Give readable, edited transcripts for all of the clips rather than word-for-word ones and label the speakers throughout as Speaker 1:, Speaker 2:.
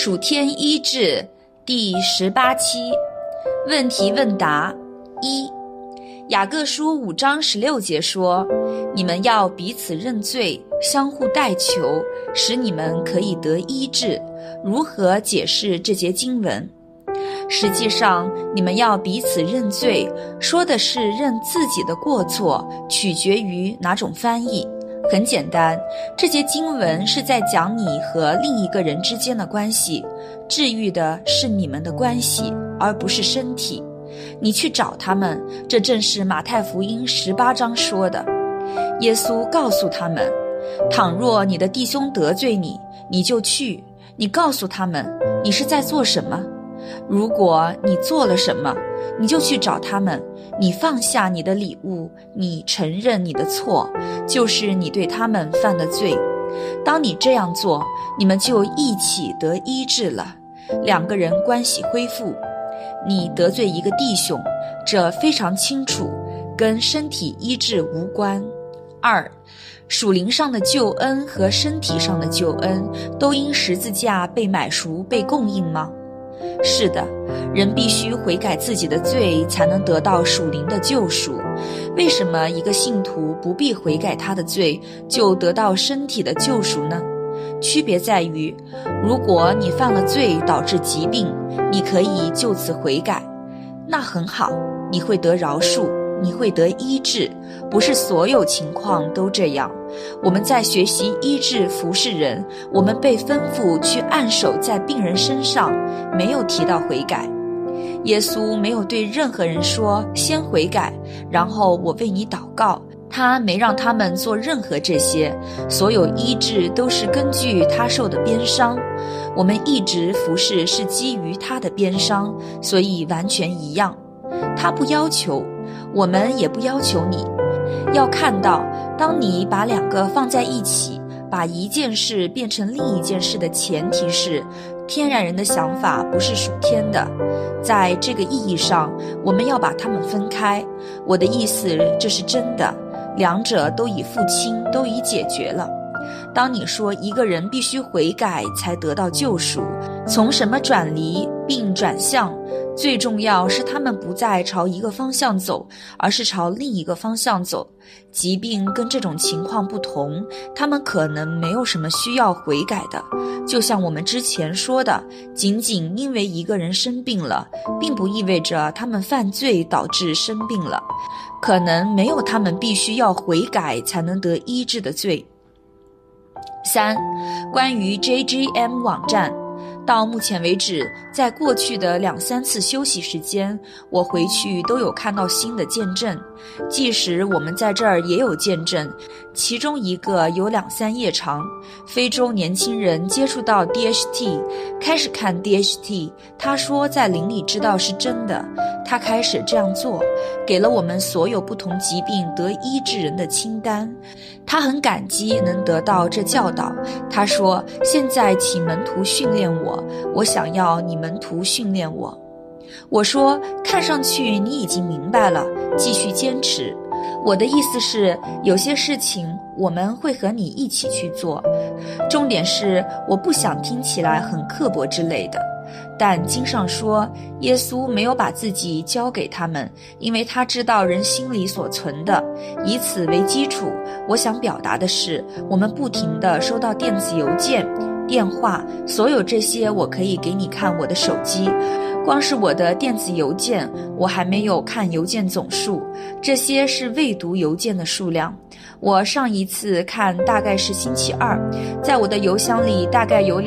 Speaker 1: 属天医治第18期问题问答一。雅各书5章16节说，你们要彼此认罪，相互代求，使你们可以得医治。如何解释这节经文？实际上，你们要彼此认罪，说的是认自己的过错，取决于哪种翻译。很简单，这节经文是在讲你和另一个人之间的关系，治愈的是你们的关系，而不是身体。你去找他们，这正是马太福音18章说的。耶稣告诉他们，倘若你的弟兄得罪你，你就去，你告诉他们你是在做什么。如果你做了什么，你就去找他们，你放下你的礼物，你承认你的错，就是你对他们犯的罪。当你这样做，你们就一起得医治了，两个人关系恢复。你得罪一个弟兄，这非常清楚，跟身体医治无关。二，属灵上的救恩和身体上的救恩都因十字架被买赎被供应吗？是的，人必须悔改自己的罪，才能得到属灵的救赎。为什么一个信徒不必悔改他的罪，就得到身体的救赎呢？区别在于，如果你犯了罪导致疾病，你可以就此悔改，那很好，你会得饶恕，你会得医治。不是所有情况都这样。我们在学习医治服侍人，我们被吩咐去按手在病人身上，没有提到悔改。耶稣没有对任何人说先悔改，然后我为你祷告，他没让他们做任何这些，所有医治都是根据他受的鞭伤。我们一直服侍是基于他的鞭伤，所以完全一样。他不要求，我们也不要求你。要看到，当你把两个放在一起，把一件事变成另一件事的前提是，天然人的想法不是属天的。在这个意义上，我们要把它们分开。我的意思，这是真的，两者都已付清，都已解决了。当你说一个人必须悔改才得到救赎，从什么转离并转向，最重要是他们不再朝一个方向走，而是朝另一个方向走。疾病跟这种情况不同，他们可能没有什么需要悔改的。就像我们之前说的，仅仅因为一个人生病了，并不意味着他们犯罪导致生病了，可能没有他们必须要悔改才能得医治的罪。三，关于 JGM 网站，到目前为止，在过去的2-3次休息时间，我回去都有看到新的见证。即使我们在这儿也有见证，其中一个有2-3页长。非洲年轻人接触到 DHT， 开始看 DHT， 他说在灵里知道是真的，他开始这样做，给了我们所有不同疾病得医治人的清单。他很感激能得到这教导，他说，现在请门徒训练我，我想要你门徒训练我。我说，看上去你已经明白了，继续坚持。我的意思是，有些事情我们会和你一起去做，重点是我不想听起来很刻薄之类的。但经上说，耶稣没有把自己交给他们，因为他知道人心里所存的。以此为基础，我想表达的是，我们不停地收到电子邮件、电话，所有这些我可以给你看我的手机。光是我的电子邮件，我还没有看邮件总数，这些是未读邮件的数量。我上一次看大概是星期二，在我的邮箱里大概有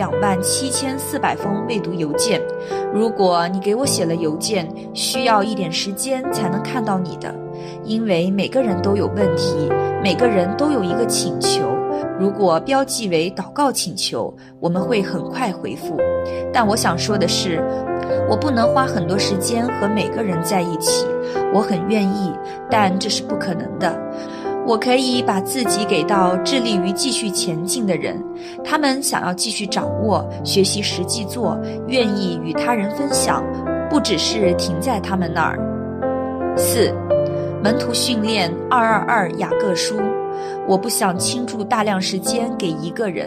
Speaker 1: 27400封未读邮件。如果你给我写了邮件，需要一点时间才能看到你的，因为每个人都有问题，每个人都有一个请求。如果标记为祷告请求，我们会很快回复。但我想说的是，我不能花很多时间和每个人在一起，我很愿意，但这是不可能的。我可以把自己给到致力于继续前进的人，他们想要继续掌握、学习实际做，愿意与他人分享，不只是停在他们那儿。4. 门徒训练222雅各书，我不想倾注大量时间给一个人。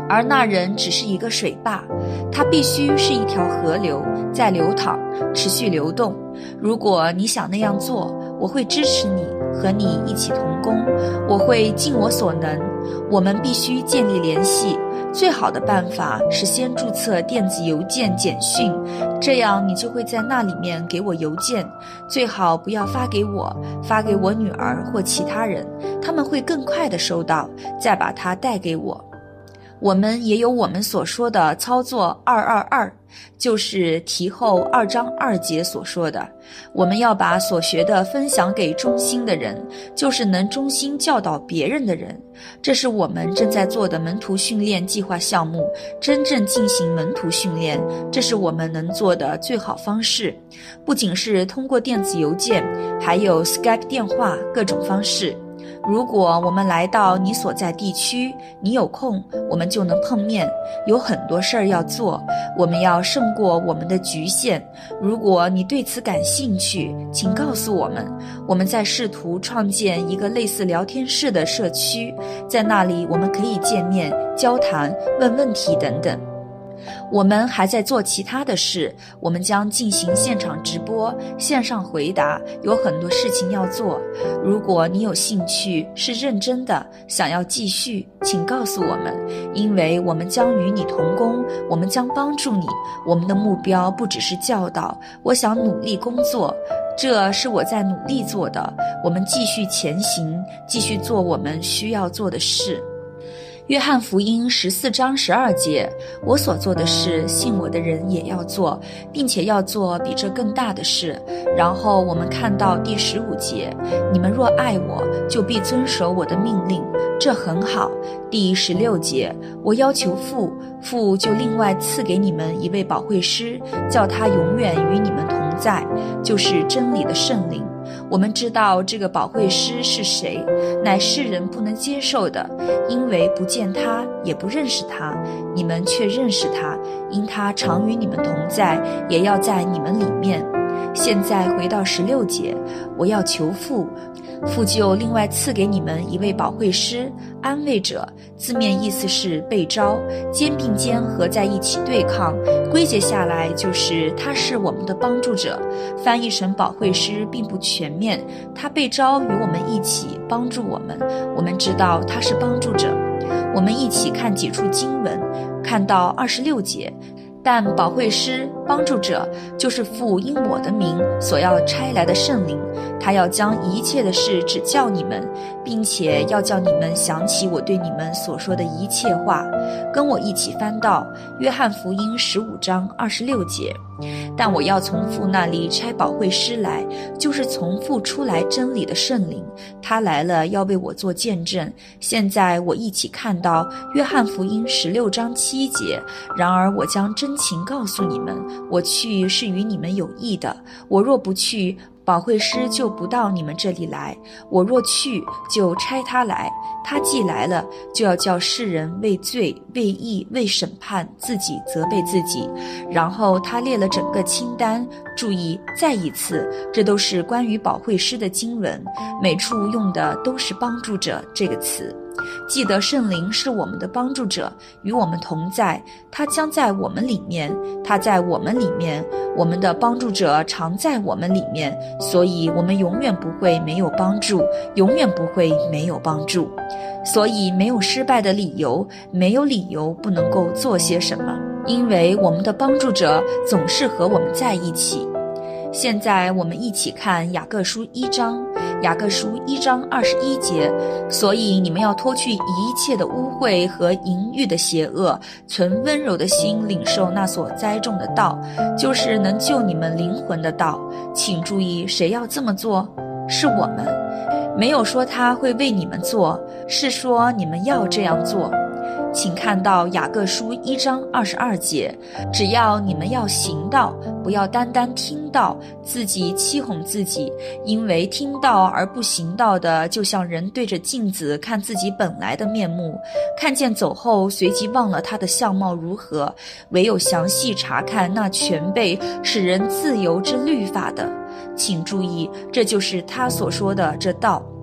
Speaker 1: 而那人只是一个水坝，它必须是一条河流，在流淌，持续流动。如果你想那样做，我会支持你，和你一起同工，我会尽我所能。我们必须建立联系，最好的办法是先注册电子邮件简讯，这样你就会在那里面给我邮件，最好不要发给我，发给我女儿或其他人，他们会更快地收到，再把它带给我。我们也有我们所说的操作222，就是题后2章2节所说的，我们要把所学的分享给忠心的人，就是能忠心教导别人的人。这是我们正在做的门徒训练计划项目，真正进行门徒训练，这是我们能做的最好方式。不仅是通过电子邮件，还有 Skype 电话，各种方式。如果我们来到你所在地区，你有空，我们就能碰面。有很多事儿要做，我们要胜过我们的局限。如果你对此感兴趣，请告诉我们。我们在试图创建一个类似聊天室的社区，在那里我们可以见面、交谈、问问题等等。我们还在做其他的事，我们将进行现场直播、线上回答，有很多事情要做。如果你有兴趣，是认真的，想要继续，请告诉我们，因为我们将与你同工，我们将帮助你。我们的目标不只是教导，我想努力工作，这是我在努力做的。我们继续前行，继续做我们需要做的事。约翰福音14章12节，我所做的事，信我的人也要做，并且要做比这更大的事。然后我们看到第15节，你们若爱我，就必遵守我的命令，这很好。第16节，我要求父，父就另外赐给你们一位保惠师，叫他永远与你们同在，就是真理的圣灵。我们知道这个保惠师是谁，乃世人不能接受的，因为不见他，也不认识他，你们却认识他，因他常与你们同在，也要在你们里面。现在回到16节，我要求父，父就另外赐给你们一位保惠师，安慰者，字面意思是被召，肩并肩合在一起对抗，归结下来就是他是我们的帮助者。翻译成保惠师并不全面，他被召与我们一起帮助我们，我们知道他是帮助者。我们一起看几处经文，看到26节，但保惠师帮助者就是父因我的名所要差来的圣灵，他要将一切的事指教你们，并且要叫你们想起我对你们所说的一切话。跟我一起翻到约翰福音15章26节，但我要从父那里差保惠师来，就是从父出来真理的圣灵，他来了要为我做见证。现在我一起看到约翰福音16章7节，然而我将真情告诉你们，我去是与你们有益的，我若不去，保惠师就不到你们这里来，我若去，就差他来。他既来了，就要叫世人为罪、为义、为审判，自己责备自己。然后他列了整个清单，注意，再一次，这都是关于保惠师的经文，每处用的都是帮助者这个词。记得圣灵是我们的帮助者，与我们同在，他将在我们里面，他在我们里面，我们的帮助者常在我们里面，所以我们永远不会没有帮助，永远不会没有帮助。所以没有失败的理由，没有理由不能够做些什么，因为我们的帮助者总是和我们在一起。现在我们一起看雅各书1章，雅各书1章21节，所以你们要脱去一切的污秽和淫欲的邪恶，存温柔的心领受那所栽种的道，就是能救你们灵魂的道。请注意，谁要这么做？是我们，没有说他会为你们做，是说你们要这样做。请看到雅各书1章22节，只要你们要行道，不要单单听到，自己欺哄自己，因为听到而不行道的，就像人对着镜子看自己本来的面目，看见走后随即忘了他的相貌如何，唯有详细查看那全备使人自由之律法的。请注意，这就是他所说的这道。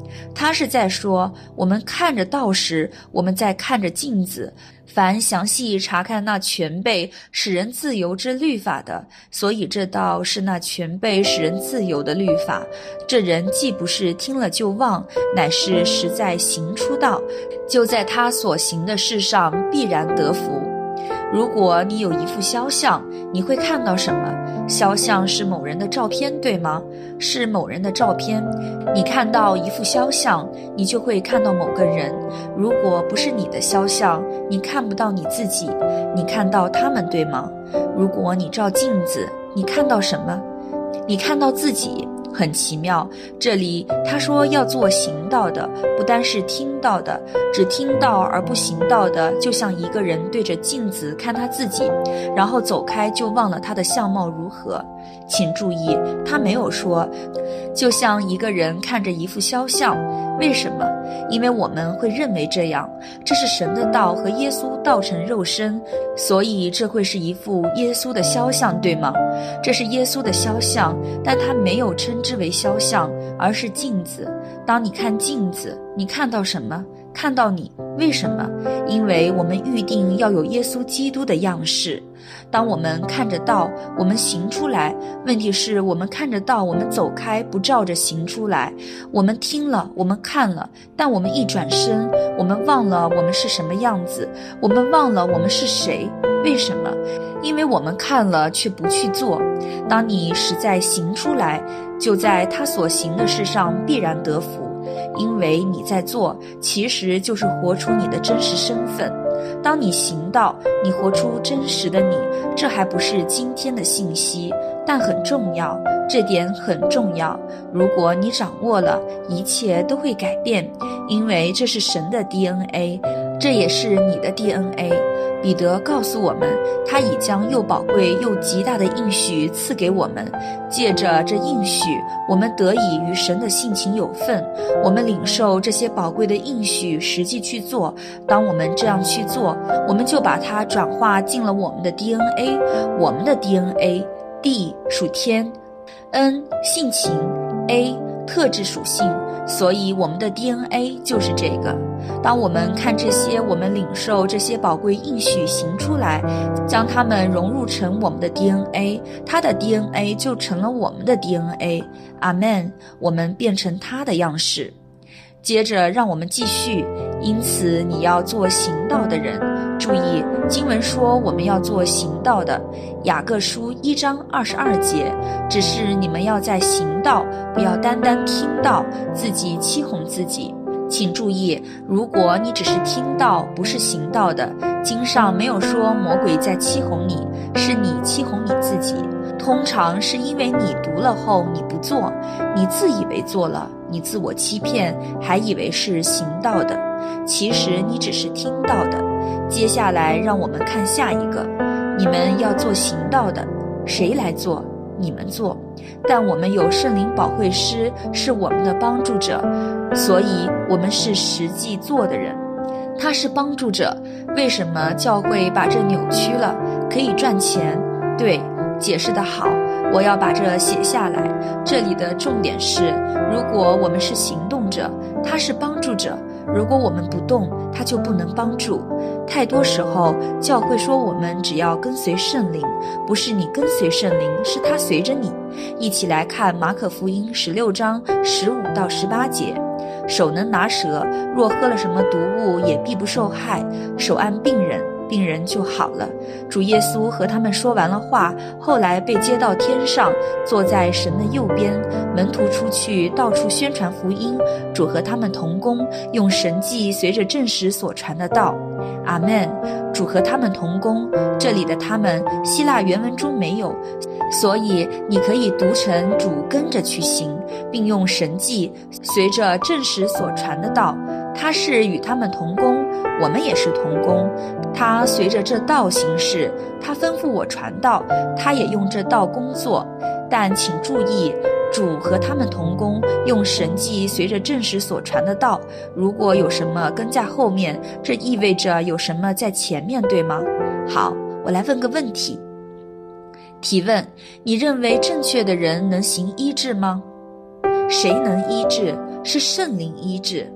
Speaker 1: 他是在说，我们看着道时，我们在看着镜子。凡详细查看那全备使人自由之律法的，所以这道是那全备使人自由的律法。这人既不是听了就忘，乃是实在行出道，就在他所行的事上必然得福。如果你有一幅肖像，你会看到什么？肖像是某人的照片，对吗？是某人的照片。你看到一幅肖像，你就会看到某个人。如果不是你的肖像，你看不到你自己，你看到他们，对吗？如果你照镜子，你看到什么？你看到自己。很奇妙，这里他说要做行道的，不单是听到的，只听到而不行道的，就像一个人对着镜子看他自己，然后走开就忘了他的相貌如何。请注意，他没有说就像一个人看着一幅肖像。为什么？因为我们会认为这样，这是神的道和耶稣道成肉身，所以这会是一幅耶稣的肖像，对吗？这是耶稣的肖像，但他没有称之为肖像，而是镜子。当你看镜子，你看到什么？看到你。为什么？因为我们预定要有耶稣基督的样式。当我们看着道，我们行出来。问题是我们看着道，我们走开，不照着行出来。我们听了，我们看了，但我们一转身，我们忘了我们是什么样子，我们忘了我们是谁。为什么？因为我们看了却不去做。当你实在行出来，就在他所行的事上必然得福。因为你在做，其实就是活出你的真实身份。当你行道，你活出真实的你，这还不是今天的信息，但很重要，这点很重要。如果你掌握了，一切都会改变，因为这是神的 DNA， 这也是你的 DNA。彼得告诉我们，他已将又宝贵又极大的应许赐给我们，借着这应许，我们得以与神的性情有份。我们领受这些宝贵的应许，实际去做。当我们这样去做，我们就把它转化进了我们的 DNA。我们的 DNA，D 属天， N 性情， A 特质属性，所以我们的 DNA 就是这个。当我们看这些，我们领受这些宝贵应许行出来，将它们融入成我们的 DNA， 它的 DNA 就成了我们的 DNA。 阿们，我们变成它的样式。接着让我们继续，因此你要做行道的人。注意，经文说我们要做行道的，雅各书1章22节，只是你们要在行道，不要单单听到，自己欺哄自己。请注意，如果你只是听到，不是行道的，经上没有说魔鬼在欺哄你，是你欺哄你自己。通常是因为你读了后你不做，你自以为做了，你自我欺骗，还以为是行道的，其实你只是听到的。接下来让我们看下一个，你们要做行道的，谁来做？你们做。但我们有圣灵保惠师是我们的帮助者，所以我们是实际做的人。他是帮助者，为什么教会把这扭曲了？可以赚钱。对，解释得好，我要把这写下来。这里的重点是，如果我们是行动者，他是帮助者；如果我们不动，他就不能帮助。太多时候，教会说我们只要跟随圣灵，不是你跟随圣灵，是他随着你。一起来看马可福音16章15到18节。手能拿蛇，若喝了什么毒物，也必不受害。手按病人，病人就好了。主耶稣和他们说完了话，后来被接到天上，坐在神的右边。门徒出去到处宣传福音，主和他们同工，用神迹随着证实所传的道。阿们。主和他们同工，这里的他们希腊原文中没有，所以你可以读成主跟着去行，并用神迹随着证实所传的道。他是与他们同工，我们也是同工。他随着这道行事，他吩咐我传道，他也用这道工作。但请注意，主和他们同工，用神迹随着证实所传的道。如果有什么跟在后面，这意味着有什么在前面，对吗？好，我来问个问题。提问：你认为正确的人能行医治吗？谁能医治？ 是圣灵医治。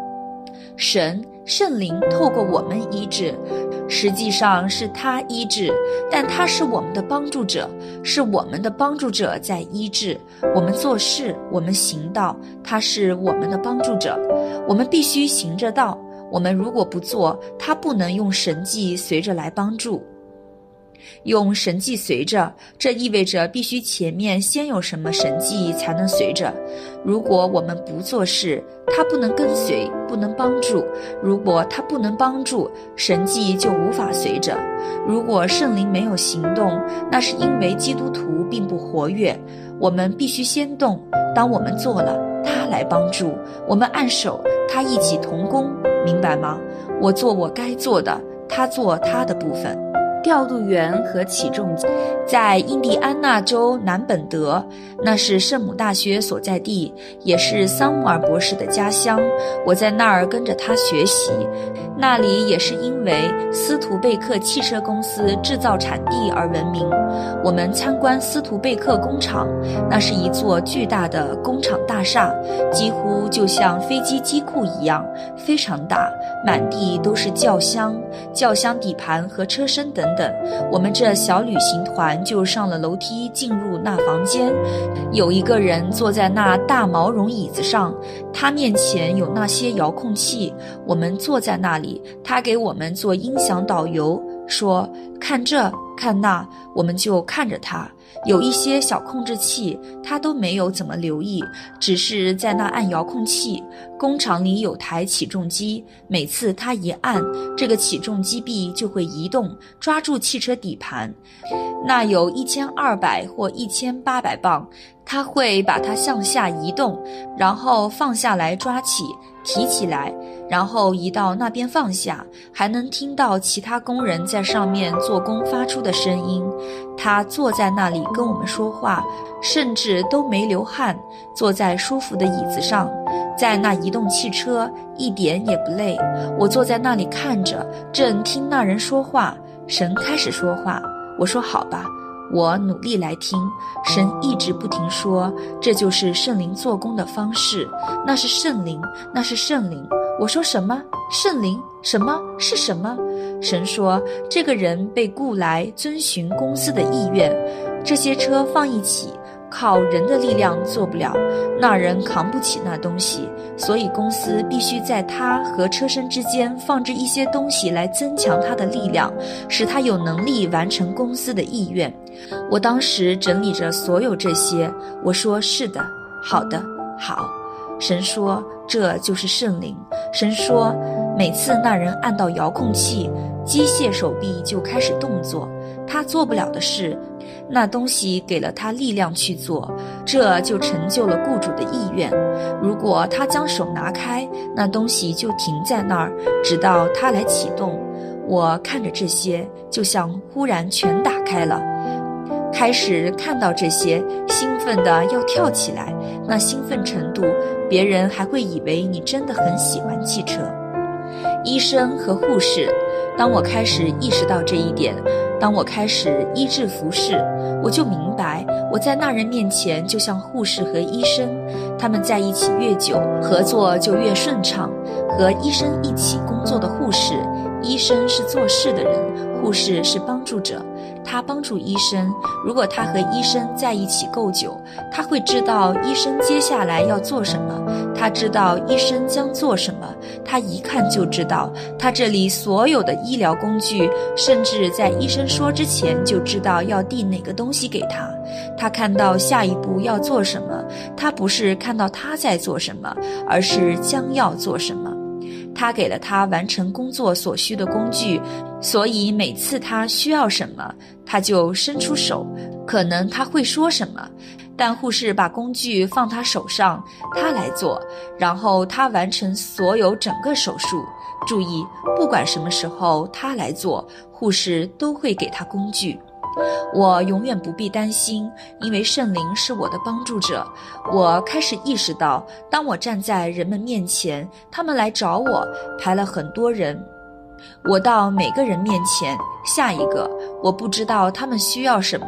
Speaker 1: 圣灵透过我们医治，实际上是他医治，但他是我们的帮助者，是我们的帮助者在医治。我们做事，我们行道，他是我们的帮助者。我们必须行着道，我们如果不做，他不能用神迹随着来帮助。用神迹随着，这意味着必须前面先有什么神迹才能随着。如果我们不做事，他不能跟随，不能帮助。如果他不能帮助，神迹就无法随着。如果圣灵没有行动，那是因为基督徒并不活跃。我们必须先动，当我们做了，他来帮助。我们按手，他一起同工，明白吗？我做我该做的，他做他的部分。调度员和起重机在印第安纳州南本德，那是圣母大学所在地，也是桑姆尔博士的家乡。我在那儿跟着他学习，那里也是因为斯图贝克汽车公司制造产地而闻名。我们参观斯图贝克工厂，那是一座巨大的工厂大厦，几乎就像飞机机库一样，非常大，满地都是轿厢底盘和车身等等。我们这小旅行团就上了楼梯进入那房间，有一个人坐在那大毛绒椅子上，他面前有那些遥控器，我们坐在那里，他给我们做音响导游，说看这看那，我们就看着他。有一些小控制器他都没有怎么留意，只是在那按遥控器。工厂里有台起重机，每次他一按，这个起重机臂就会移动，抓住汽车底盘。那有1200或1800磅，他会把它向下移动，然后放下来抓起，提起来，然后移到那边放下，还能听到其他工人在上面做工发出的声音。他坐在那里跟我们说话，甚至都没流汗，坐在舒服的椅子上，在那移动汽车一点也不累。我坐在那里看着，正听那人说话。神开始说话，我说好吧，我努力来听。神一直不停说，这就是圣灵做工的方式，那是圣灵，那是圣灵。我说什么？圣灵？什么？是什么？神说，这个人被雇来遵循公司的意愿，这些车放一起，靠人的力量做不了，那人扛不起那东西，所以公司必须在他和车身之间放置一些东西来增强他的力量，使他有能力完成公司的意愿。我当时整理着所有这些，我说是的，好的，好。神说，这就是圣灵。神说，每次那人按到遥控器，机械手臂就开始动作，他做不了的事，那东西给了他力量去做，这就成就了雇主的意愿。如果他将手拿开，那东西就停在那儿，直到他来启动。我看着这些，就像忽然全打开了，开始看到这些，兴奋的要跳起来，那兴奋程度，别人还会以为你真的很喜欢汽车。医生和护士，当我开始意识到这一点，当我开始医治服侍，我就明白，我在那人面前就像护士和医生，他们在一起越久，合作就越顺畅。和医生一起工作的护士，医生是做事的人，护士是帮助者。他帮助医生，如果他和医生在一起够久，他会知道医生接下来要做什么，他知道医生将做什么，他一看就知道，他这里所有的医疗工具，甚至在医生说之前就知道要递哪个东西给他。他看到下一步要做什么，他不是看到他在做什么，而是将要做什么。他给了他完成工作所需的工具，所以每次他需要什么，他就伸出手，可能他会说什么，但护士把工具放他手上，他来做，然后他完成所有整个手术。注意，不管什么时候他来做，护士都会给他工具。我永远不必担心，因为圣灵是我的帮助者。我开始意识到，当我站在人们面前，他们来找我，排了很多人，我到每个人面前，下一个，我不知道他们需要什么，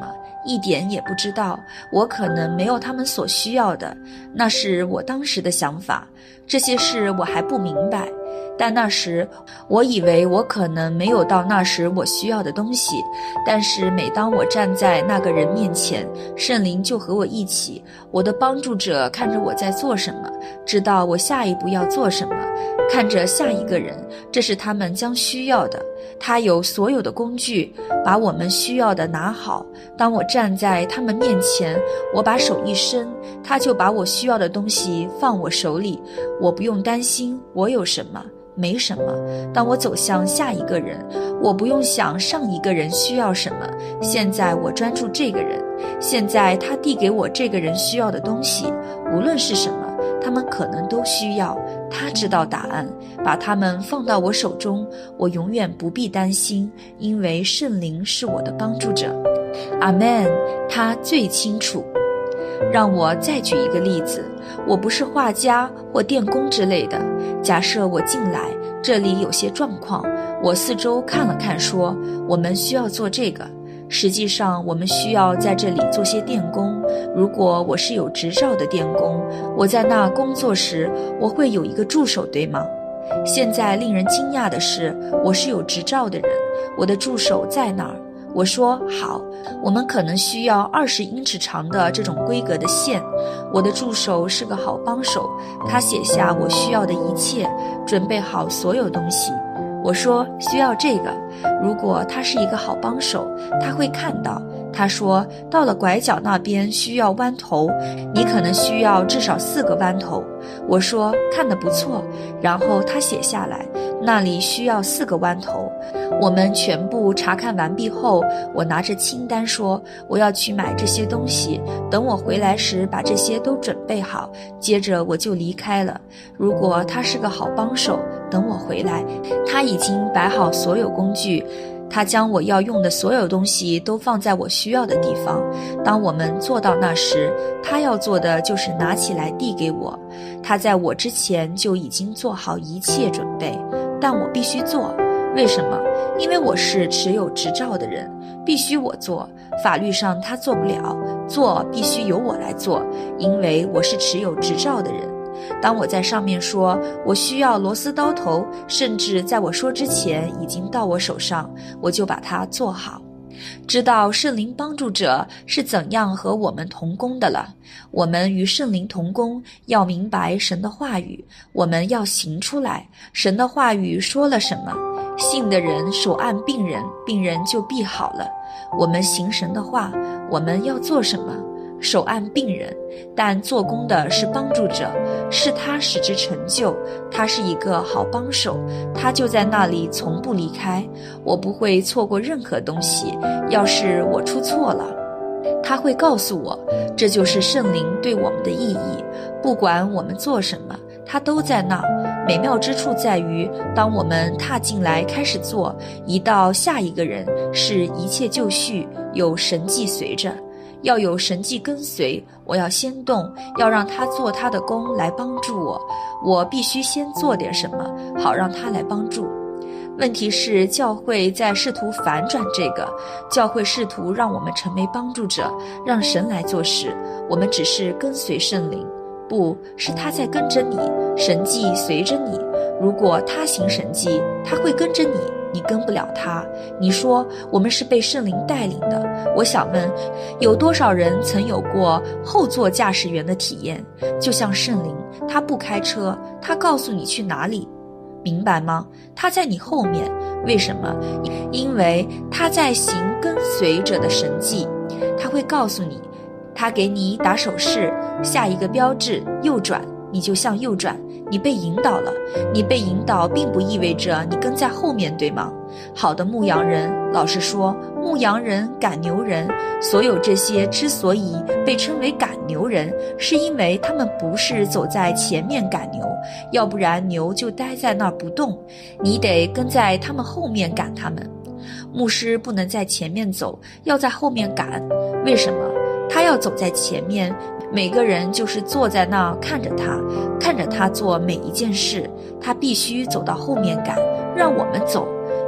Speaker 1: 一点也不知道，我可能没有他们所需要的，那是我当时的想法。这些事我还不明白，但那时我以为我可能没有到那时我需要的东西。但是每当我站在那个人面前，圣灵就和我一起，我的帮助者看着我在做什么，知道我下一步要做什么，看着下一个人，这是他们将需要的。他有所有的工具，把我们需要的拿好。当我站在他们面前，我把手一伸，他就把我需要的东西放我手里，我不用担心我有什么没什么。当我走向下一个人，我不用想上一个人需要什么，现在我专注这个人，现在他递给我这个人需要的东西，无论是什么，他们可能都需要，他知道答案，把他们放到我手中，我永远不必担心，因为圣灵是我的帮助者。阿们，他最清楚。让我再举一个例子，我不是画家或电工之类的。假设我进来，这里有些状况，我四周看了看，说我们需要做这个。实际上我们需要在这里做些电工。如果我是有执照的电工，我在那工作时，我会有一个助手，对吗？现在令人惊讶的是，我是有执照的人，我的助手在哪儿？我说好，我们可能需要20英尺长的这种规格的线。我的助手是个好帮手，他写下我需要的一切，准备好所有东西。我说需要这个，如果他是一个好帮手，他会看到。他说到了拐角那边需要弯头，你可能需要至少4个弯头。我说看得不错，然后他写下来，那里需要4个弯头。我们全部查看完毕后，我拿着清单说我要去买这些东西，等我回来时把这些都准备好，接着我就离开了。如果他是个好帮手，等我回来，他已经摆好所有工具，他将我要用的所有东西都放在我需要的地方。当我们做到那时，他要做的就是拿起来递给我。他在我之前就已经做好一切准备，但我必须做。为什么？因为我是持有执照的人，必须我做。法律上他做不了，做必须由我来做，因为我是持有执照的人。当我在上面说我需要螺丝刀头，甚至在我说之前已经到我手上，我就把它做好。知道圣灵帮助者是怎样和我们同工的了。我们与圣灵同工，要明白神的话语，我们要行出来。神的话语说了什么？信的人手按病人，病人就必好了。我们行神的话，我们要做什么？手按病人，但做工的是帮助者，是他使之成就。他是一个好帮手，他就在那里从不离开。我不会错过任何东西，要是我出错了，他会告诉我。这就是圣灵对我们的意义，不管我们做什么，他都在那。美妙之处在于，当我们踏进来开始做，一到下一个人，是一切就绪，有神迹随着。要有神迹跟随，我要先动，要让他做他的工来帮助我。我必须先做点什么，好让他来帮助。问题是教会在试图反转这个，教会试图让我们成为帮助者，让神来做事，我们只是跟随圣灵。不是他在跟着你，神迹随着你。如果他行神迹，他会跟着你，你跟不了他。你说我们是被圣灵带领的，我想问，有多少人曾有过后座驾驶员的体验？就像圣灵，他不开车，他告诉你去哪里，明白吗？他在你后面。为什么？因为他在行跟随者的神迹，他会告诉你，他给你打手势，下一个标志右转，你就向右转。你被引导了，你被引导并不意味着你跟在后面，对吗？好的牧羊人，老实说，牧羊人、赶牛人，所有这些之所以被称为赶牛人，是因为他们不是走在前面赶牛，要不然牛就待在那儿不动，你得跟在他们后面赶他们。牧师不能在前面走，要在后面赶。为什么？他要走在前面，每个人就是坐在那看着他做每一件事，他必须走到后面赶，让我们走。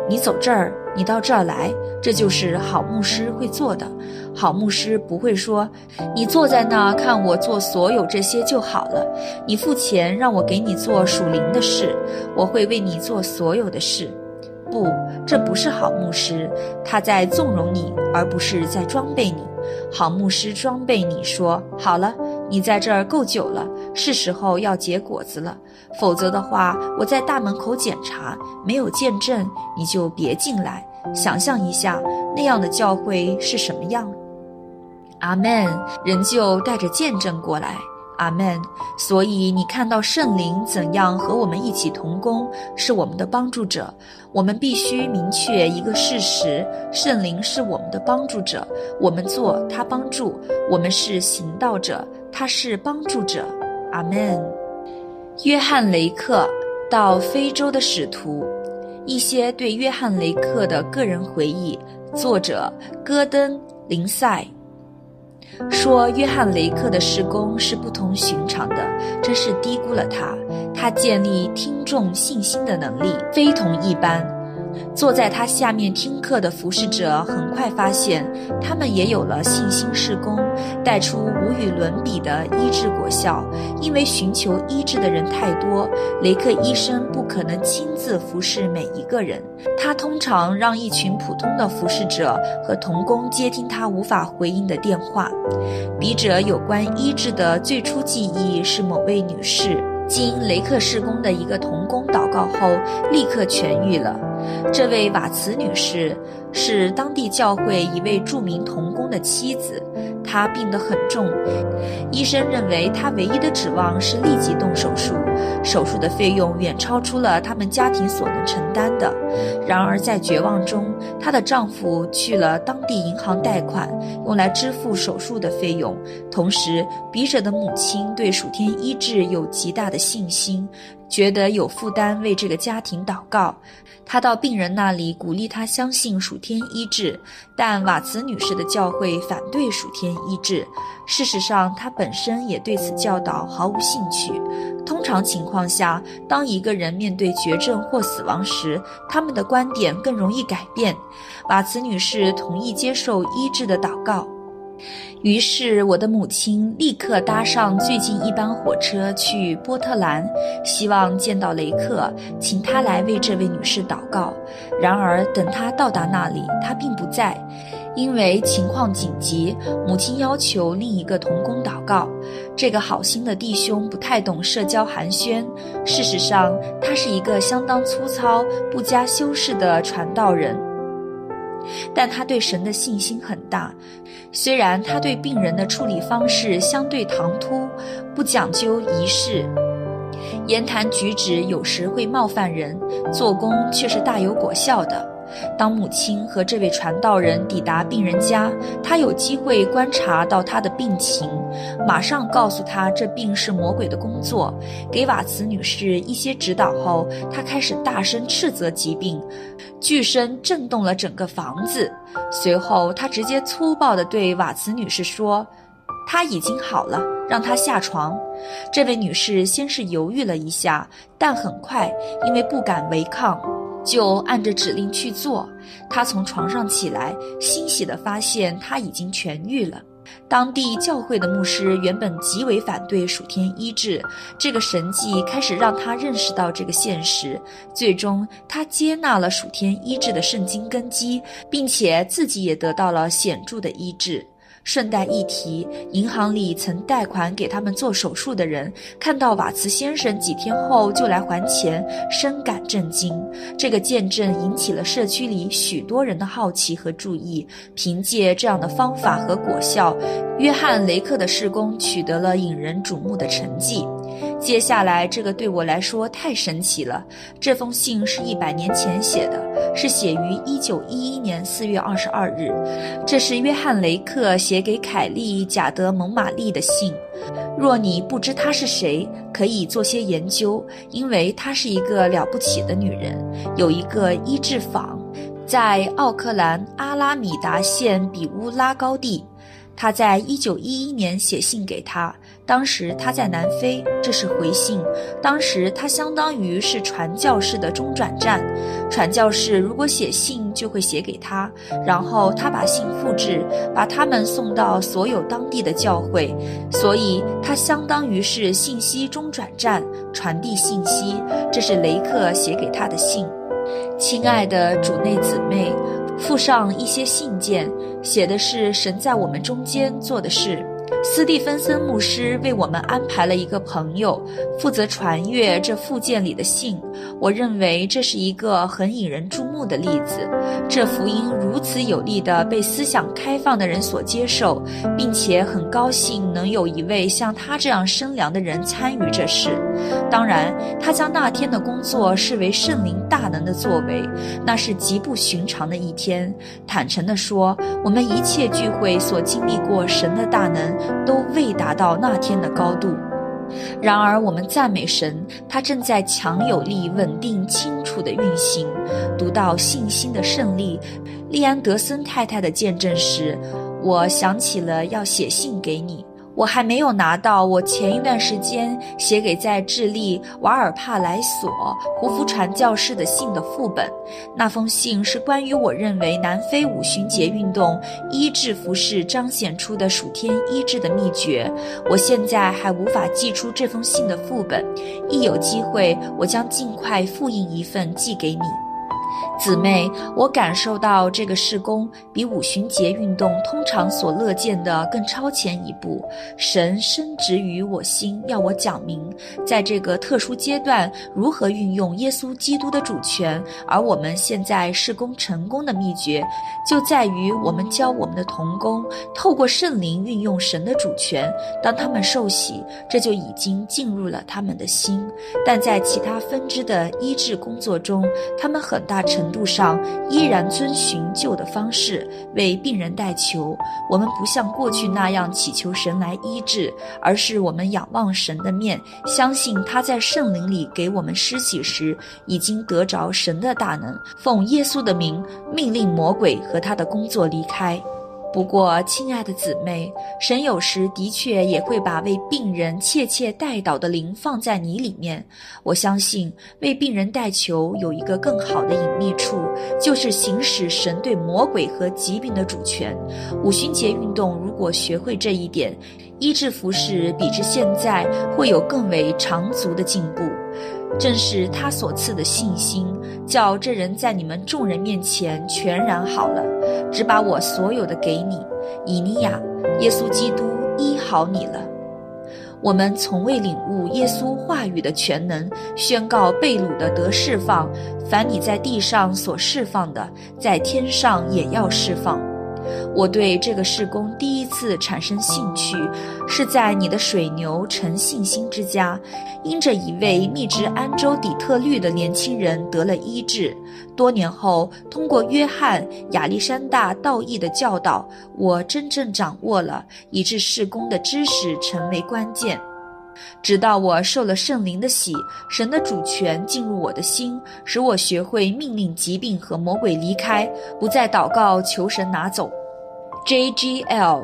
Speaker 1: 你走这儿，你到这儿来，这就是好牧师会做的。好牧师不会说，你坐在那看我做所有这些就好了，你付钱让我给你做属灵的事，我会为你做所有的事。不，这不是好牧师，他在纵容你，而不是在装备你。好牧师装备你说，好了，你在这儿够久了，是时候要结果子了，否则的话，我在大门口检查，没有见证，你就别进来。想象一下，那样的教会是什么样？阿们，人就带着见证过来。阿们。所以你看到圣灵怎样和我们一起同工，是我们的帮助者。我们必须明确一个事实，圣灵是我们的帮助者，我们做他帮助，我们是行道者，他是帮助者。阿们。约翰雷克到非洲的使徒，一些对约翰雷克的个人回忆，作者戈登林赛。说约翰雷克的事工是不同寻常的，真是低估了他。他建立听众信心的能力非同一般。坐在他下面听课的服侍者很快发现，他们也有了信心事工，带出无与伦比的医治果效。因为寻求医治的人太多，雷克医生不可能亲自服侍每一个人，他通常让一群普通的服侍者和同工接听他无法回应的电话。笔者有关医治的最初记忆是某位女士经雷克事工的一个同工祷告后立刻痊愈了。这位瓦茨女士是当地教会一位著名同工的妻子，她病得很重，医生认为她唯一的指望是立即动手术，手术的费用远超出了他们家庭所能承担的。然而在绝望中，她的丈夫去了当地银行贷款，用来支付手术的费用。同时，笔者的母亲对属天医治有极大的信心，觉得有负担为这个家庭祷告。他到病人那里鼓励他相信属天医治，但瓦茨女士的教会反对属天医治。事实上，她本身也对此教导毫无兴趣。通常情况下，当一个人面对绝症或死亡时，他们的观点更容易改变。瓦茨女士同意接受医治的祷告。于是我的母亲立刻搭上最近一班火车去波特兰，希望见到雷克，请他来为这位女士祷告。然而等他到达那里，他并不在。因为情况紧急，母亲要求另一个同工祷告。这个好心的弟兄不太懂社交寒暄，事实上他是一个相当粗糙、不加修饰的传道人。但他对神的信心很大，虽然他对病人的处理方式相对唐突，不讲究仪式，言谈举止有时会冒犯人，做工却是大有果效的。当母亲和这位传道人抵达病人家，他有机会观察到他的病情，马上告诉他这病是魔鬼的工作。给瓦茨女士一些指导后，他开始大声斥责疾病，巨声震动了整个房子。随后他直接粗暴地对瓦茨女士说，她已经好了，让她下床。这位女士先是犹豫了一下，但很快因为不敢违抗，就按着指令去做。他从床上起来，欣喜地发现他已经痊愈了。当地教会的牧师原本极为反对属天医治，这个神迹开始让他认识到这个现实。最终他接纳了属天医治的圣经根基，并且自己也得到了显著的医治。顺带一提，银行里曾贷款给他们做手术的人，看到瓦茨先生几天后就来还钱，深感震惊。这个见证引起了社区里许多人的好奇和注意。凭借这样的方法和果效，约翰雷克的事工取得了引人瞩目的成绩。接下来这个对我来说太神奇了。这封信是100年前写的，是写于1911年4月22日。这是约翰雷克写给凯利·贾德蒙玛丽的信。若你不知她是谁，可以做些研究，因为她是一个了不起的女人，有一个医治坊，在奥克兰阿拉米达县比乌拉高地。他在1911年写信给他，当时他在南非，这是回信。当时他相当于是传教士的中转站。 传教士如果写信就会写给他，然后他把信复制，把他们送到所有当地的教会，所以他相当于是信息中转站，传递信息。这是雷克写给他的信。亲爱的主内姊妹，附上一些信件，写的是神在我们中间做的事。斯蒂芬森牧师为我们安排了一个朋友，负责传阅这附件里的信。我认为这是一个很引人注目的例子。这福音如此有力地被思想开放的人所接受，并且很高兴能有一位像他这样深良的人参与这事。当然，他将那天的工作视为圣灵大能的作为，那是极不寻常的一天。坦诚地说，我们一切聚会所经历过神的大能，都未达到那天的高度。然而我们赞美神，他正在强有力、稳定、清楚地运行。读到信心的胜利，利安德森太太的见证时，我想起了要写信给你。我还没有拿到我前一段时间写给在智利瓦尔帕莱索胡福传教士的信的副本。那封信是关于我认为南非五旬节运动医治服饰彰显出的属天医治的秘诀。我现在还无法寄出这封信的副本，一有机会我将尽快复印一份寄给你。姊妹，我感受到这个事工比五旬节运动通常所乐见的更超前一步。神深植于我心，要我讲明在这个特殊阶段如何运用耶稣基督的主权，而我们现在事工成功的秘诀就在于我们教我们的同工透过圣灵运用神的主权。当他们受洗，这就已经进入了他们的心，但在其他分支的医治工作中，他们很大程度上依然遵循旧的方式为病人代求。我们不像过去那样祈求神来医治，而是我们仰望神的面，相信他在圣灵里给我们施洗时已经得着神的大能，奉耶稣的名命令魔鬼和他的工作离开。不过，亲爱的姊妹，神有时的确也会把为病人切切代祷的灵放在你里面。我相信为病人代求有一个更好的隐秘处，就是行使神对魔鬼和疾病的主权。五旬节运动如果学会这一点，医治服饰比之现在会有更为长足的进步。正是他所赐的信心，叫这人在你们众人面前全然好了。只把我所有的给你，以尼亚，耶稣基督医好你了。我们从未领悟耶稣话语的全能，宣告被掳的得释放，凡你在地上所释放的，在天上也要释放。我对这个事工第一次产生兴趣，是在你的水牛陈信心之家，因着一位密执安州底特律的年轻人得了医治。多年后，通过约翰亚历山大道义的教导，我真正掌握了，以致事工的知识成为关键。直到我受了圣灵的洗，神的主权进入我的心，使我学会命令疾病和魔鬼离开，不再祷告求神拿走。JGL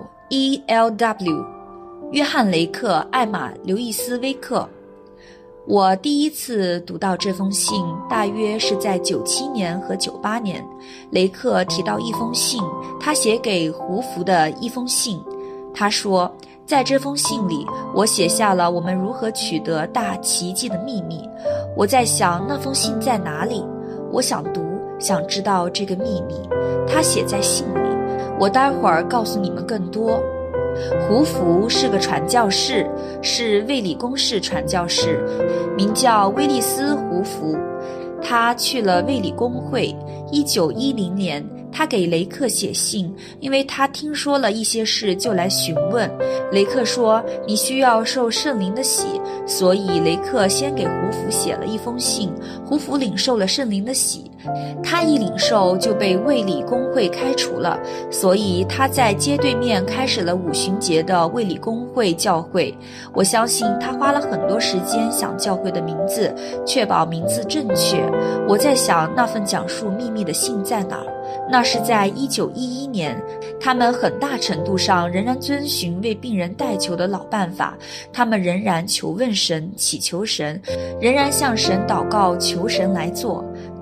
Speaker 1: ELW 约翰雷克艾玛刘易斯威克。我第一次读到这封信大约是在97年和98年。雷克提到一封信，他写给胡福的一封信。他说，在这封信里，我写下了我们如何取得大奇迹的秘密。我在想那封信在哪里，我想读，想知道这个秘密。他写在信里，我待会儿告诉你们更多。胡福是个传教士，是卫理公式传教士，名叫威利斯·胡福。他去了卫理公会。1910年，他给雷克写信，因为他听说了一些事就来询问。雷克说，你需要受圣灵的洗，所以雷克先给胡福写了一封信。胡福领受了圣灵的洗，他一领受就被卫理公会开除了，所以他在街对面开始了五旬节的卫理公会教会。我相信他花了很多时间想教会的名字，确保名字正确。我在想那份讲述秘密的信在哪儿？那是在1911年，他们很大程度上仍然遵循为病人代求的老办法，他们仍然求问神，祈求神，仍然向神祷告，求神来做。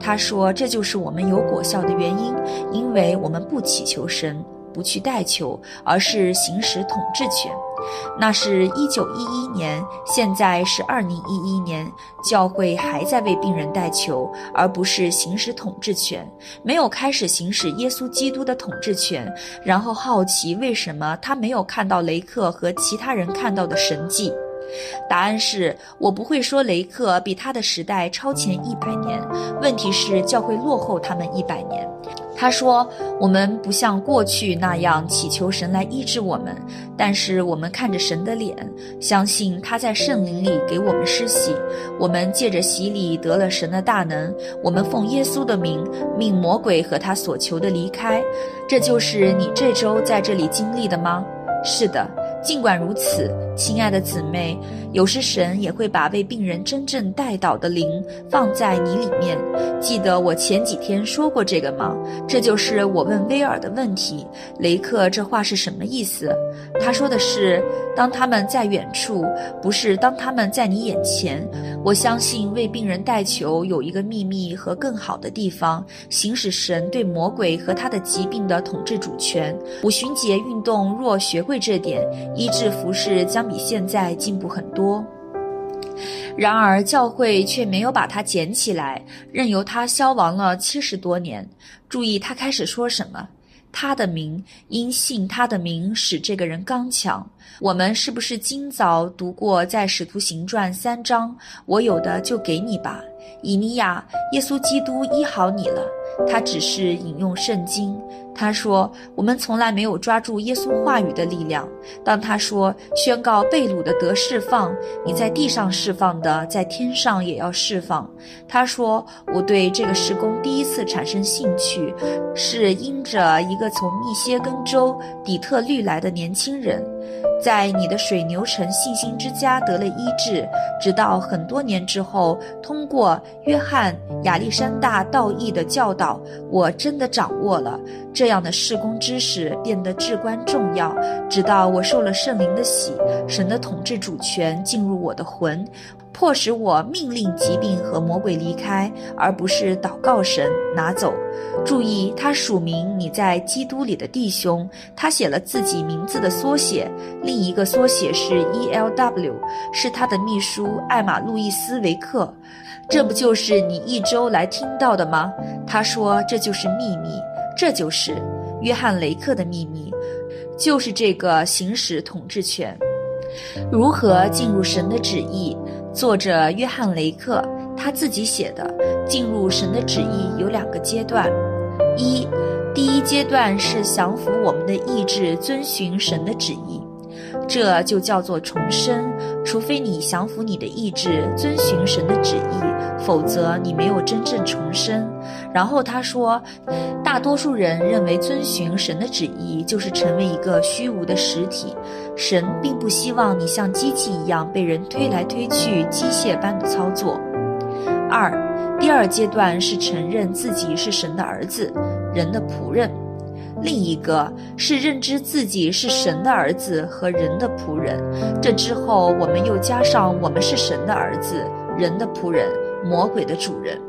Speaker 1: 他说这就是我们有果效的原因，因为我们不祈求神，不去代求，而是行使统治权。那是1911年，现在是2011年，教会还在为病人代求，而不是行使统治权，没有开始行使耶稣基督的统治权，然后好奇为什么他没有看到雷克和其他人看到的神迹。答案是，我不会说雷克比他的时代超前100年，问题是教会落后他们100年。他说，我们不像过去那样祈求神来医治我们，但是我们看着神的脸，相信他在圣灵里给我们施洗，我们借着洗礼得了神的大能，我们奉耶稣的名，命魔鬼和他所求的离开。这就是你这周在这里经历的吗？是的。尽管如此，亲爱的姊妹，有时神也会把为病人真正带导的灵放在你里面。记得我前几天说过这个吗？这就是我问威尔的问题。雷克这话是什么意思？他说的是，当他们在远处，不是当他们在你眼前。我相信为病人代求有一个秘密和更好的地方，行使神对魔鬼和他的疾病的统治主权。五旬节运动若学会这点，医治服事将比现在进步很多。然而教会却没有把它捡起来，任由它消亡了70多年。注意他开始说什么？他的名，因信他的名使这个人刚强。我们是不是今早读过在使徒行传3章，我有的就给你吧，以利亚，耶稣基督医好你了。他只是引用圣经。他说，我们从来没有抓住耶稣话语的力量。当他说宣告被掳的得释放，你在地上释放的，在天上也要释放。他说，我对这个事工第一次产生兴趣，是因着一个从密歇根州底特律来的年轻人，在你的水牛城信心之家得了医治，直到很多年之后，通过约翰亚历山大道义的教导，我真的掌握了这样的事工知识，变得至关重要。直到我受了圣灵的洗，神的统治主权进入我的魂，迫使我命令疾病和魔鬼离开，而不是祷告神拿走。注意，他署名你在基督里的弟兄，他写了自己名字的缩写，另一个缩写是 ELW， 是他的秘书艾玛路易斯维克。这不就是你一周来听到的吗？他说这就是秘密，这就是约翰雷克的秘密，就是这个行使统治权。如何进入神的旨意？作者约翰雷克他自己写的，进入神的旨意有2个阶段。第一阶段是降服我们的意志，遵循神的旨意，这就叫做重生。除非你降服你的意志，遵循神的旨意，否则你没有真正重生。然后他说，大多数人认为遵循神的旨意就是成为一个虚无的实体，神并不希望你像机器一样被人推来推去，机械般的操作。第二阶段是承认自己是神的儿子，人的仆人。另一个是认知自己是神的儿子和人的仆人，这之后我们又加上我们是神的儿子，人的仆人，魔鬼的主人。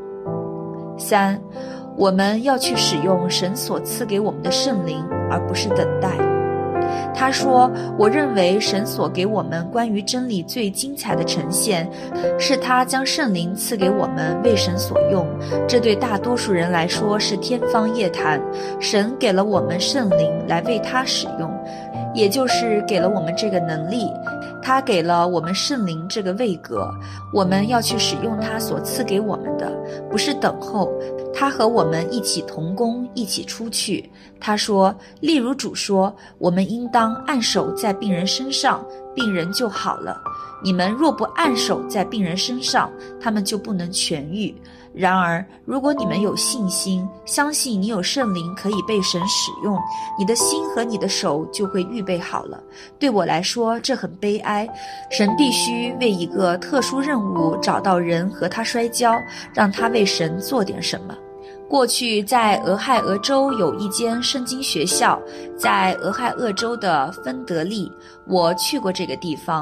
Speaker 1: 我们要去使用神所赐给我们的圣灵，而不是等待。他说，我认为神所给我们关于真理最精彩的呈现，是他将圣灵赐给我们为神所用，这对大多数人来说是天方夜谭。神给了我们圣灵来为他使用，也就是给了我们这个能力，他给了我们圣灵这个位格，我们要去使用他所赐给我们的，不是等候。他和我们一起同工，一起出去。他说，例如主说，我们应当按手在病人身上，病人就好了。你们若不按手在病人身上，他们就不能痊愈。然而，如果你们有信心，相信你有圣灵可以被神使用，你的心和你的手就会预备好了。对我来说，这很悲哀。神必须为一个特殊任务找到人和他摔跤，让他为神做点什么。过去在俄亥俄州有一间圣经学校，在俄亥俄州的芬德利，我去过这个地方。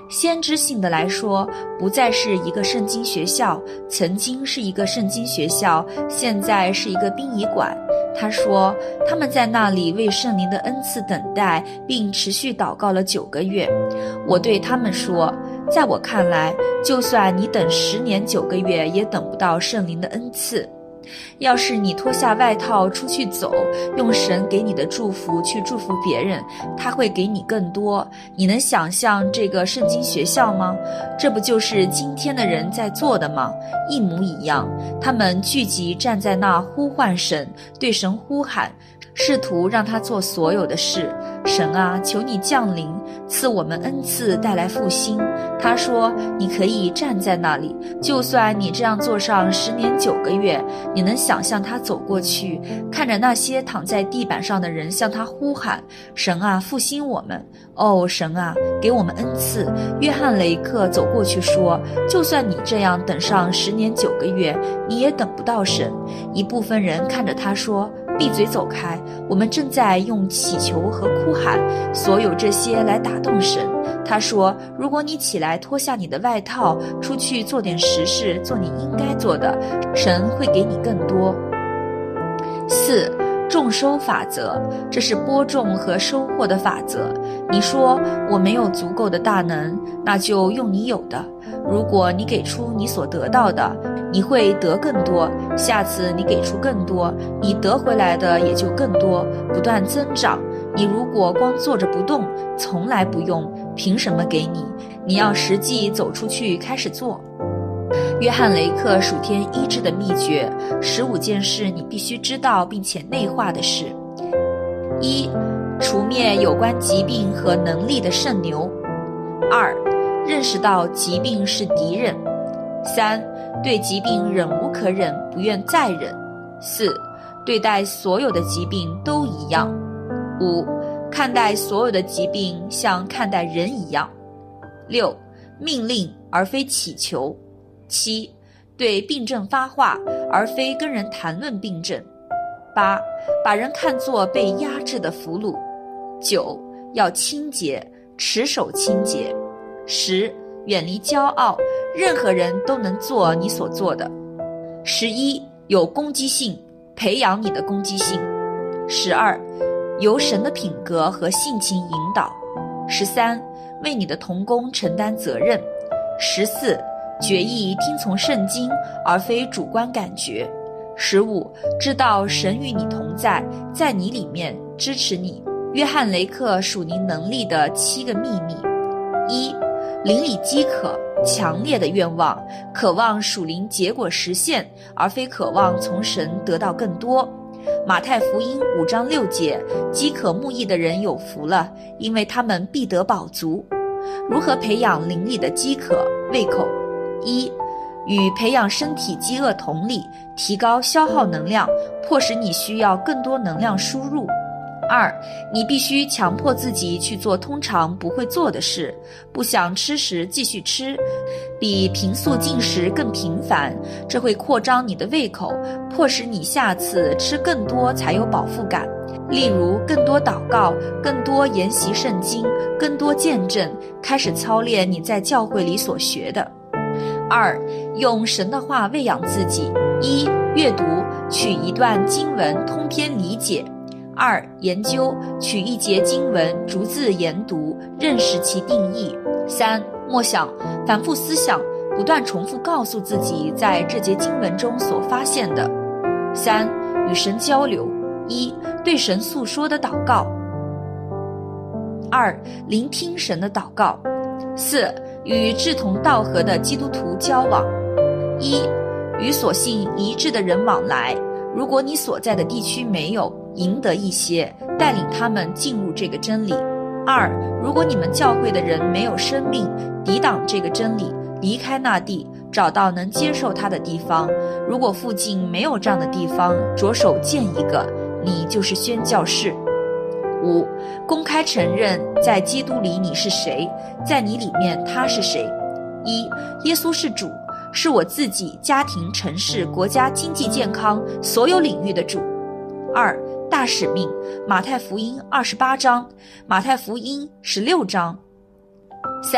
Speaker 1: 先知性的来说，不再是一个圣经学校，曾经是一个圣经学校，现在是一个殡仪馆。他说，他们在那里为圣灵的恩赐等待，并持续祷告了9个月。我对他们说，在我看来，就算你等10年9个月，也等不到圣灵的恩赐。要是你脱下外套出去走，用神给你的祝福去祝福别人，他会给你更多。你能想象这个圣经学校吗？这不就是今天的人在做的吗？一模一样。他们聚集站在那呼唤神，对神呼喊，试图让他做所有的事。神啊，求你降临，赐我们恩赐，带来复兴。他说，你可以站在那里，就算你这样做上10年9个月，你能想象他走过去，看着那些躺在地板上的人向他呼喊，神啊，复兴我们。哦，神啊，给我们恩赐。约翰雷克走过去说，就算你这样等上10年9个月，你也等不到神。一部分人看着他说，闭嘴走开，我们正在用祈求和哭喊，所有这些来打动神。他说，如果你起来脱下你的外套，出去做点实事，做你应该做的，神会给你更多。4. 种收法则，这是播种和收获的法则。你说我没有足够的大能，那就用你有的。如果你给出你所得到的，你会得更多。下次你给出更多，你得回来的也就更多，不断增长。你如果光坐着不动，从来不用，凭什么给你？你要实际走出去开始做。约翰雷克属天医治的秘诀，15件事你必须知道并且内化的事。1. 除灭有关疾病和能力的圣牛。2. 认识到疾病是敌人。3. 对疾病忍无可忍，不愿再忍。4. 对待所有的疾病都一样。5. 看待所有的疾病像看待人一样。6. 命令而非祈求。7. 对病症发话，而非跟人谈论病症。8. 把人看作被压制的俘虏。9. 要清洁，持守清洁。10. 远离骄傲，任何人都能做你所做的。11. 有攻击性，培养你的攻击性。12. 由神的品格和性情引导。13. 为你的同工承担责任。14. 决意听从圣经，而非主观感觉。15. 知道神与你同在，在你里面支持你。约翰雷克属灵能力的7个秘密。1. 灵里饥渴，强烈的愿望，渴望属灵结果实现，而非渴望从神得到更多。马太福音5章6节，饥渴慕义的人有福了，因为他们必得饱足。如何培养灵里的饥渴胃口？1. 与培养身体饥饿同理，提高消耗能量，迫使你需要更多能量输入。2. 你必须强迫自己去做通常不会做的事，不想吃时继续吃，比平素进食更频繁，这会扩张你的胃口，迫使你下次吃更多才有饱腹感。例如更多祷告，更多研习圣经，更多见证，开始操练你在教会里所学的。2. 用神的话喂养自己。1. 阅读，取一段经文通篇理解。2. 研究，取一节经文逐字研读，认识其定义。3. 默想，反复思想，不断重复告诉自己在这节经文中所发现的。3. 与神交流。1. 对神诉说的祷告。2. 聆听神的祷告。4. 与志同道合的基督徒交往。1. 与所信一致的人往来，如果你所在的地区没有，赢得一些，带领他们进入这个真理。2. 如果你们教会的人没有生命，抵挡这个真理，离开那地，找到能接受它的地方。如果附近没有这样的地方，着手建一个，你就是宣教士。5. 公开承认在基督里你是谁，在你里面他是谁。1. 耶稣是主，是我自己、家庭、城市、国家、经济、健康所有领域的主。2. 大使命，马太福音28章，马太福音16章。3.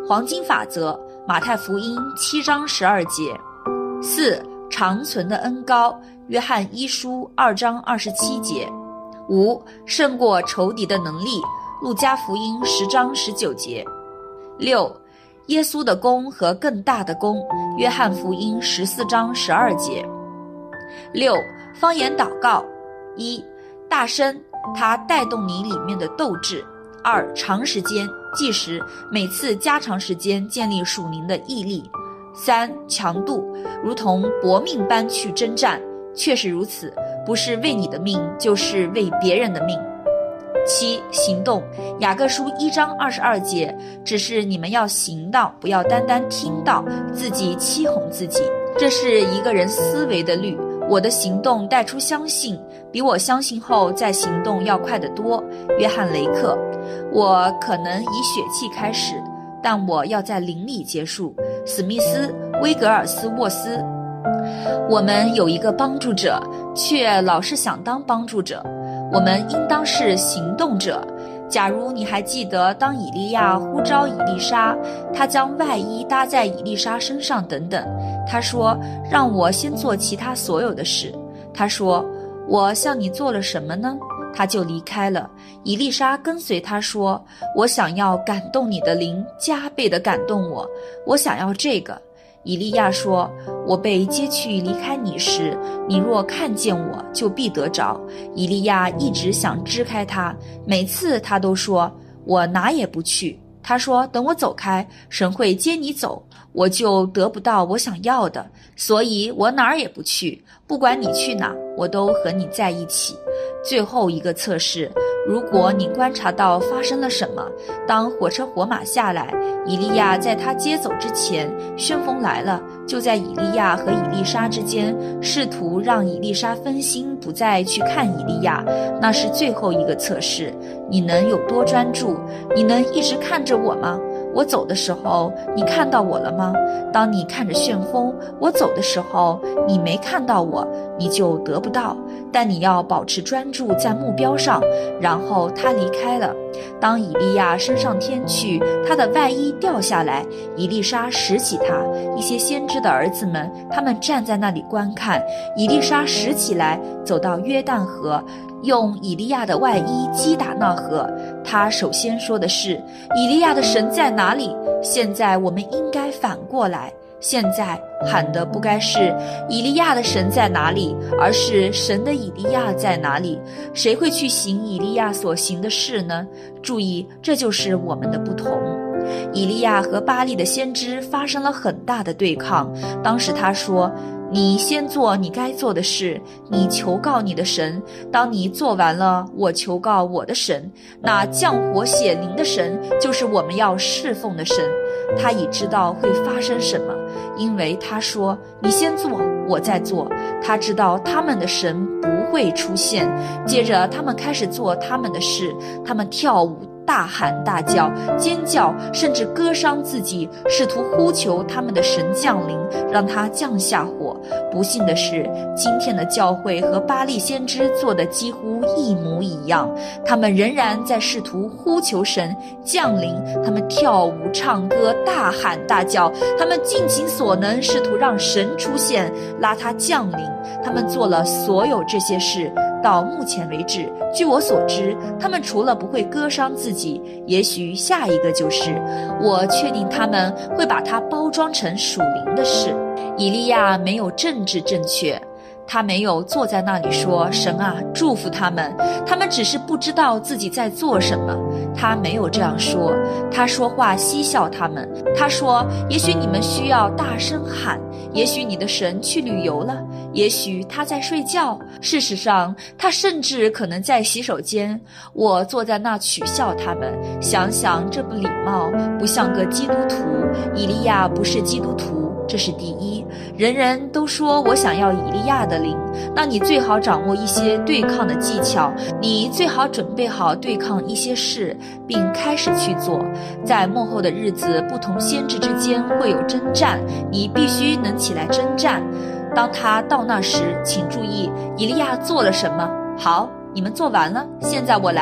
Speaker 1: 黄金法则，马太福音7章12节。4. 长存的恩膏，约翰一书2章27节。5. 胜过仇敌的能力，路加福音10章19节。6. 耶稣的功和更大的功，约翰福音14章12节。6. 方言祷告。1. 大声，它带动你里面的斗志。2. 长时间，计时，每次加长时间建立属灵的毅力。3. 强度，如同搏命般去征战，确实如此，不是为你的命，就是为别人的命。7. 行动，雅各书1章22节，只是你们要行道，不要单单听到，自己欺哄自己。这是一个人思维的律，我的行动带出相信，比我相信后再行动要快得多。约翰雷克。我可能以血气开始，但我要在灵里结束。史密斯·威格尔斯沃斯。我们有一个帮助者，却老是想当帮助者。我们应当是行动者。假如你还记得，当以利亚呼召以利沙，他将外衣搭在以利沙身上等等，他说，让我先做其他所有的事。他说，我向你做了什么呢？他就离开了。以利沙跟随他说，我想要感动你的灵，加倍地感动我，我想要这个。以利亚说，我被接去离开你时，你若看见我，就必得着。以利亚一直想支开他，每次他都说，我哪也不去。他说，等我走开，神会接你走，我就得不到我想要的，所以我哪儿也不去，不管你去哪，我都和你在一起。最后一个测试，如果你观察到发生了什么，当火车火马下来，以利亚在他接走之前，旋风来了，就在以利亚和以利沙之间，试图让以利沙分心，不再去看以利亚，那是最后一个测试。你能有多专注？你能一直看着我吗？我走的时候，你看到我了吗？当你看着旋风，我走的时候，你没看到我，你就得不到。但你要保持专注在目标上。然后他离开了。当以利亚升上天去，他的外衣掉下来，以利沙拾起他。一些先知的儿子们，他们站在那里观看。以利沙拾起来，走到约旦河，用以利亚的外衣击打那河。他首先说的是，以利亚的神在哪里？现在我们应该反过来，现在喊的不该是以利亚的神在哪里，而是神的以利亚在哪里？谁会去行以利亚所行的事呢？注意，这就是我们的不同。以利亚和巴力的先知发生了很大的对抗。当时他说，你先做你该做的事，你求告你的神，当你做完了，我求告我的神。那降火显灵的神，就是我们要侍奉的神。他已知道会发生什么，因为他说，你先做，我再做。他知道他们的神不会出现。接着他们开始做他们的事，他们跳舞，大喊大叫，尖叫，甚至割伤自己，试图呼求他们的神降临，让他降下火。不幸的是，今天的教会和巴力先知做的几乎一模一样，他们仍然在试图呼求神降临，他们跳舞唱歌，大喊大叫，他们尽其所能试图让神出现，拉他降临。他们做了所有这些事，到目前为止，据我所知，他们除了不会割伤自己，也许下一个就是，我确定他们会把它包装成属灵的事。以利亚没有政治正确，他没有坐在那里说，神啊，祝福他们，他们只是不知道自己在做什么。他没有这样说，他说话嬉笑他们。他说，也许你们需要大声喊，也许你的神去旅游了，也许他在睡觉，事实上他甚至可能在洗手间。我坐在那取笑他们，想想这不礼貌，不像个基督徒。以利亚不是基督徒，这是第一。人人都说我想要以利亚的灵，那你最好掌握一些对抗的技巧，你最好准备好对抗一些事，并开始去做。在末后的日子，不同先知之间会有征战，你必须能起来征战。当他到那时，请注意以利亚做了什么。好，你们做完了，现在我来。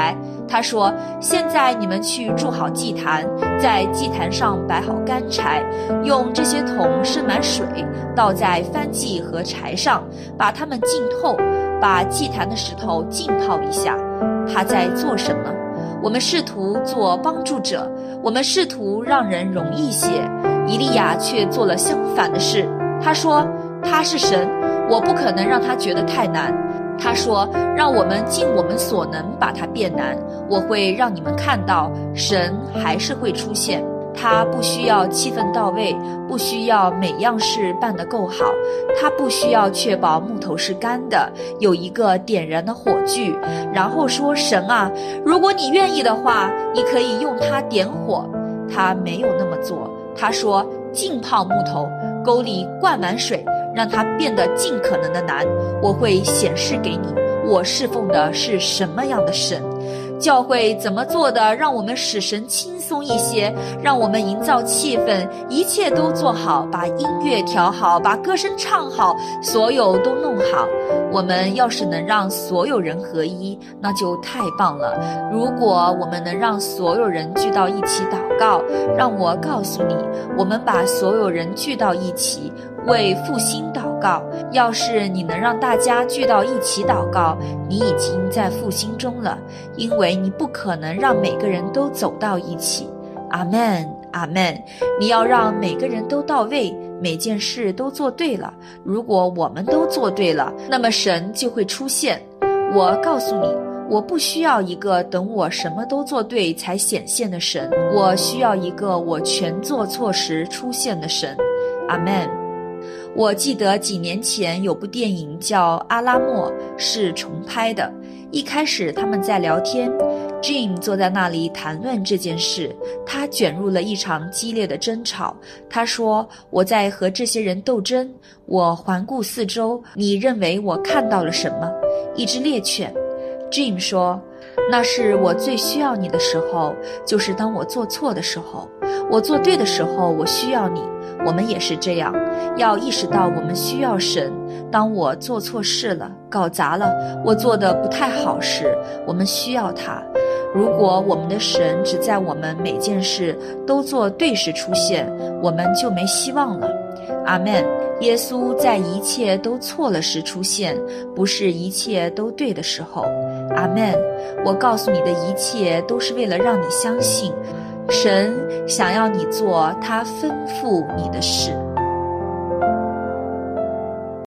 Speaker 1: 他说，现在你们去筑好祭坛，在祭坛上摆好干柴，用这些桶盛满水，倒在燔祭和柴上，把它们浸透，把祭坛的石头浸泡一下。他在做什么？我们试图做帮助者，我们试图让人容易些。以利亚却做了相反的事。他说，他是神，我不可能让他觉得太难。他说，让我们尽我们所能把它变难。我会让你们看到，神还是会出现。他不需要气氛到位，不需要每样事办得够好，他不需要确保木头是干的，有一个点燃的火炬，然后说，神啊，如果你愿意的话，你可以用它点火。他没有那么做。他说，浸泡木头，沟里灌满水，让它变得尽可能的难。我会显示给你，我侍奉的是什么样的神。教会怎么做的，让我们使神轻松一些，让我们营造气氛，一切都做好，把音乐调好，把歌声唱好，所有都弄好。我们要是能让所有人合一，那就太棒了。如果我们能让所有人聚到一起祷告，让我告诉你，我们把所有人聚到一起为复兴祷告。要是你能让大家聚到一起祷告，你已经在复兴中了，因为你不可能让每个人都走到一起。阿们，阿们。你要让每个人都到位，每件事都做对了。如果我们都做对了，那么神就会出现。我告诉你，我不需要一个等我什么都做对才显现的神，我需要一个我全做错时出现的神。阿们。我记得几年前有部电影叫《阿拉莫》，是重拍的。一开始他们在聊天， Jim 坐在那里谈论这件事，他卷入了一场激烈的争吵。他说，我在和这些人斗争，我环顾四周，你认为我看到了什么？一只猎犬。 Jim 说，那是我最需要你的时候，就是当我做错的时候。我做对的时候，我需要你。我们也是这样，要意识到我们需要神。当我做错事了，搞砸了，我做得不太好时，我们需要他。如果我们的神只在我们每件事都做对时出现，我们就没希望了。阿们。耶稣在一切都错了时出现，不是一切都对的时候。阿们。我告诉你的一切都是为了让你相信，神想要你做他吩咐你的事。